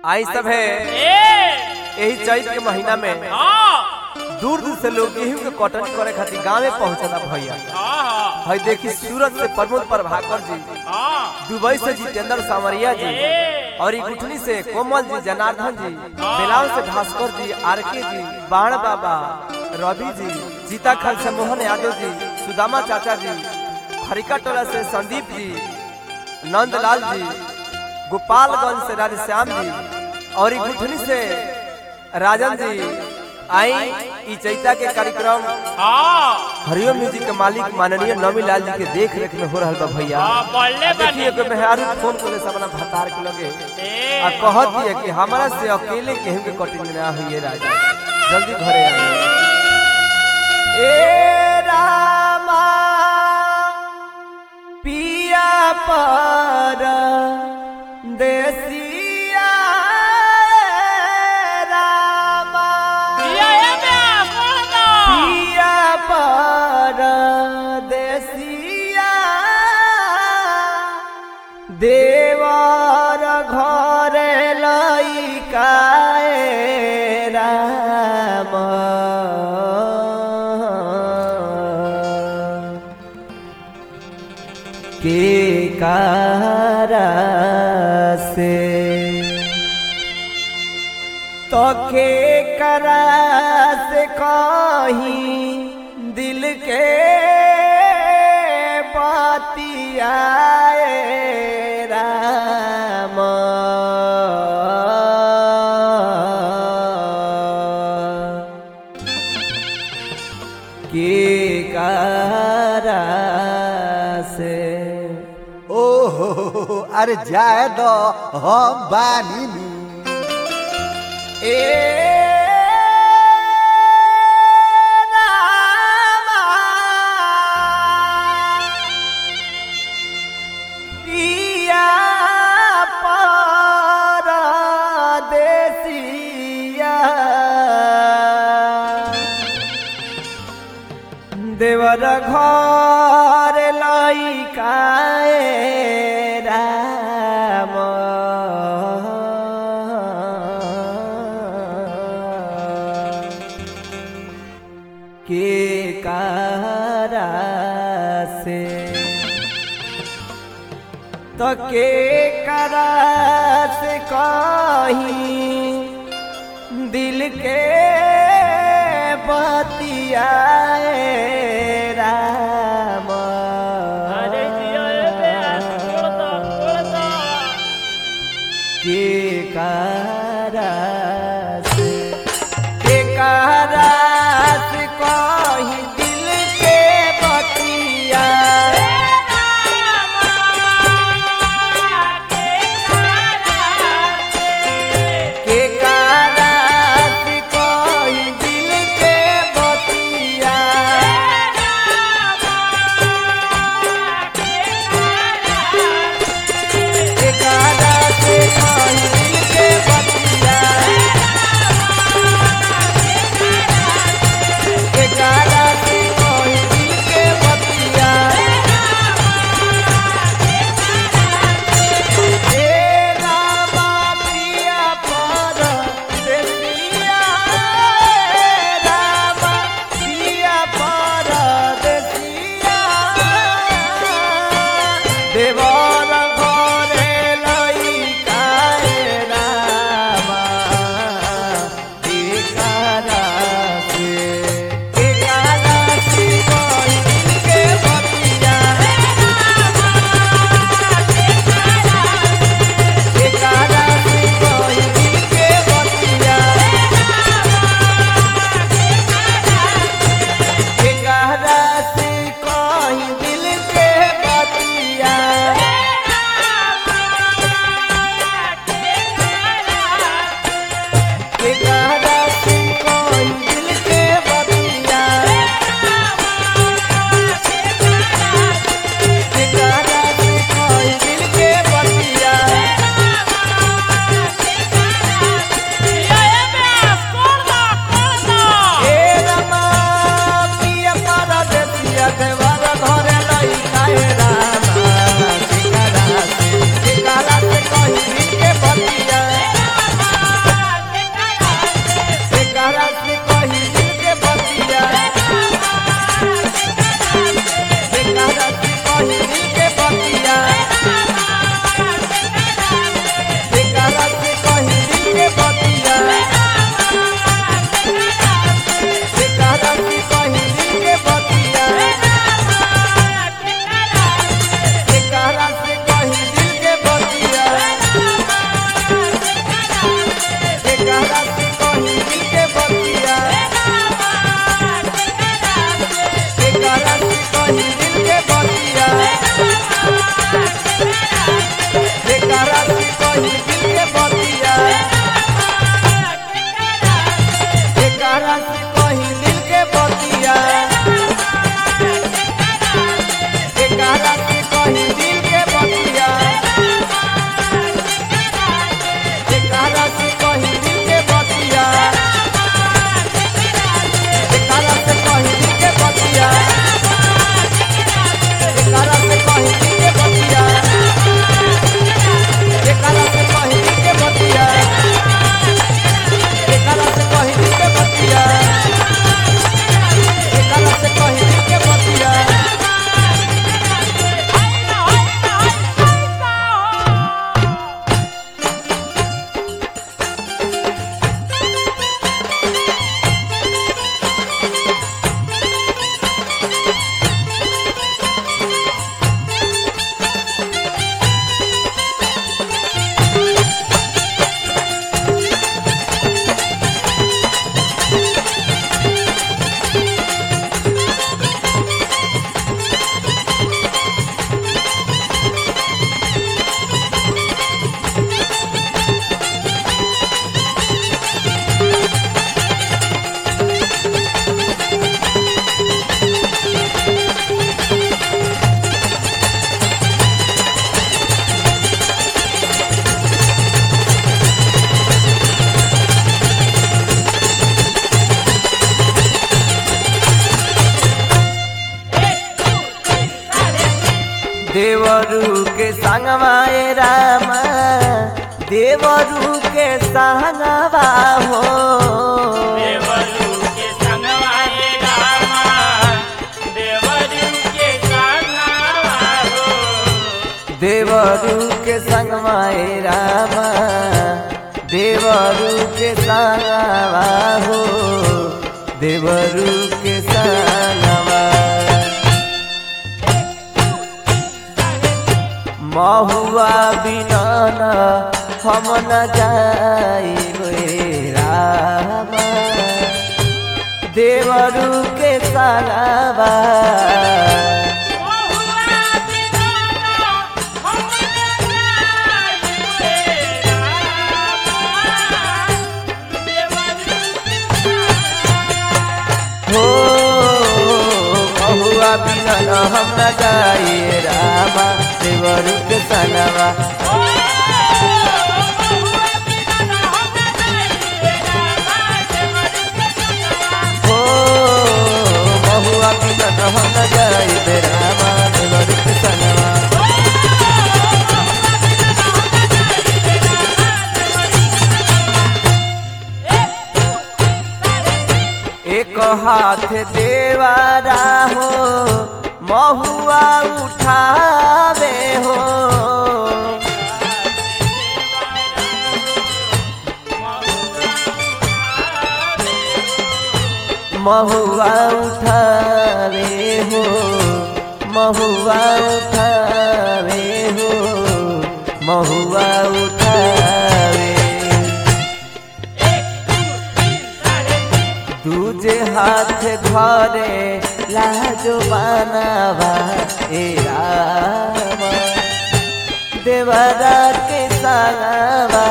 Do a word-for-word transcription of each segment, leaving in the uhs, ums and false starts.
आई सब है यही चैत के महीना में दूर दूर से लोग गेहूं के कटन करे खातिर गाँव में पहुंचना भैया। भाई देखी सूरत से प्रमोद प्रभाकर जी, दुबई से जितेंद्र सामरिया जी, और गुठनी से कोमल जी, जनार्दन जी, बेलाव से भास्कर जी, आरके जी, बाण बाबा, रवि जी, जीता खान से मोहन यादव जी, सुदामा चाचा जी, हरिका टोला से संदीप जी, नंदलाल जी, गोपालगंज से राधेश्याम जी, और गुठनी से राजन जी। आई ई चैता के कार्यक्रम हरिओम म्यूजिक के मालिक माननीय नवी लाल जी के देख रेख में हो रहा बा भैया। देखिए कि मेहरारू फोन को अपना भतार के लगे आ कहत है कि हमारा से अकेले केहू के कटिंग ना हुई राजा, जल्दी घरे आ। ए रामा पिया पर देसी देवर घर लइकाए राम के कारा से तो के करा से कहीं दिल के बातियाए राम के कारा से। ओहो अरे जाए दो हम बानी ए देवर घर लइकाए राम के कारा से तो के कारा से कहीं दिल के बतियाए राम के कारा से के कारा से कहीं दिल के बतिया के कारा से कहीं दिल के बतिया के कारा से कहीं दिल के बतिया देवरू के संगवाए रामा देवरू के संगवा हो देवरू के संगवाए रामा देवरू के संगवा हो देवरू के संगवाए रामा देवरू के संगवा हो देवरू के संगवा महुआ बिना न हम न जाइबे रामा देवरू के संगवा हो महुआ बिना न हम न जाइए रामा देवरू के संगवा हो महुआ बिना न हम न जाइए रामा देवरू के संगवा एक हाथ देवारा हो महुआ उठावे हो महुआ उठावे हो महुआ उठावे हो महुआ उठावे दूजे हाथ घरे लाजो बनावा ए रामा देवरा के संगवा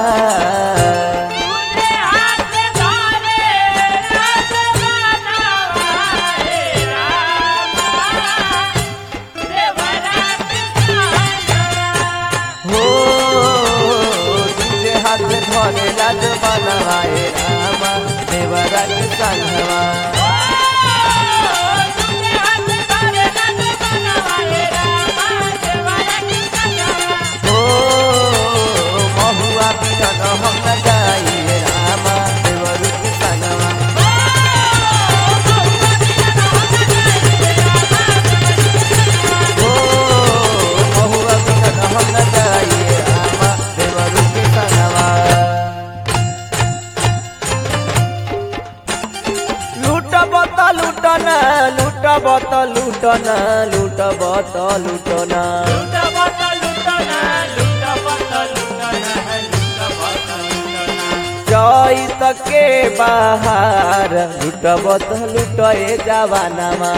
हो दूजे हाथ घरे लाजो बनावा ए रामा देवरा के संगवा हो महुआ बिना न हम न जाइए रामा देवरू के संगवा हो महुआ बिना न हम न जाइए रामा देवरू के संगवा लूटब त लूटना लूटब त लूटना लूटब त लूटना चैत के बाहर लूटब त लूटे जवानमा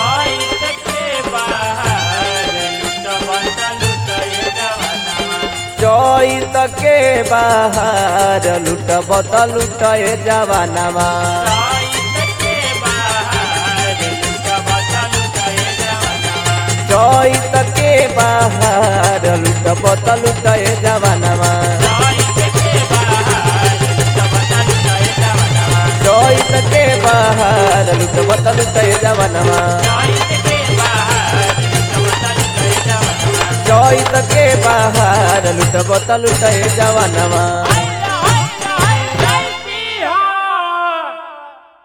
चैत के बाहर लूटब त लूटे जवानमा चैत के बाहर लूटब त लूटे जवानमा चैत के बाहर लूटब त लूटे जवानमा चैत के बाहर लूटब त लूटे जवानमा